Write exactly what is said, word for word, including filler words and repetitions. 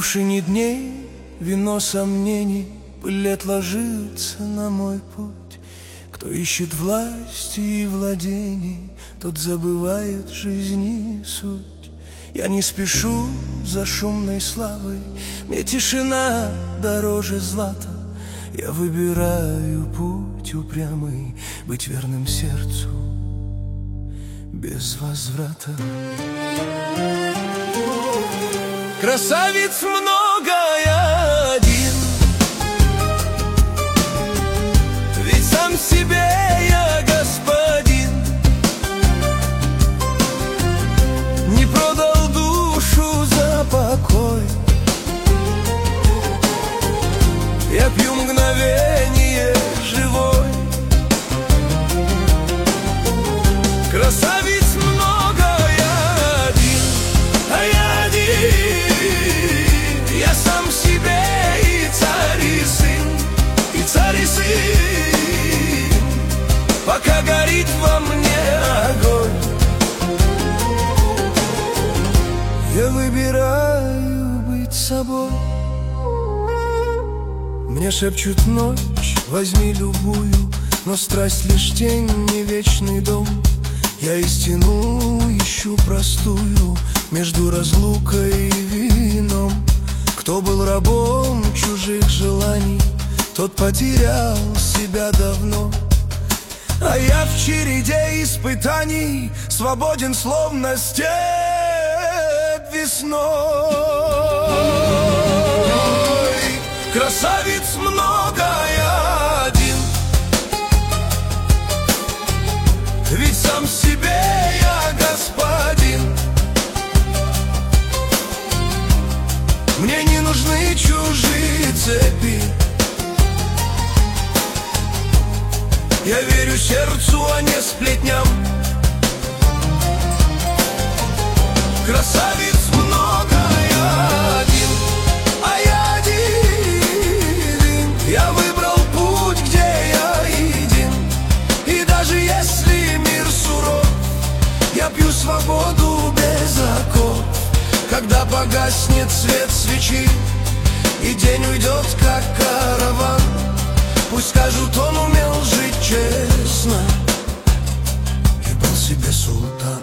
кувшине дней вино сомнений, пыль лет ложится на мой путь. Кто ищет власти и владений, тот забывает жизни суть. Я не спешу за шумной славой, мне тишина дороже злата. Я выбираю путь упрямый, быть верным сердцу без возврата. Красавиц много, я один, ведь сам себе я господин. Не продал душу за покой, я пью мгновение живой. Красавиц много, я один, а я один. Я сам себе и царь, и сын, и царь, и сын, пока горит во мне огонь. Я выбираю быть собой. Мне шепчут ночь, возьми любую, но страсть лишь тень, не вечный дом. Я истину ищу простую между разлукой и вином. Кто был рабом чужих желаний, тот потерял себя давно. А я в череде испытаний свободен, словно степь весной. Красавиц много, я один, ведь сам себе я господин. Мне не нужны чужие цепи, я верю сердцу, а не сплетням. Красавиц много, я один, а я один. Я выбрал путь, где я един, и даже если мир суров, я пью свободу без оков. Когда погаснет свет свечи и день уйдет, как караван, пусть скажут, он умел жить честно и был себе султан.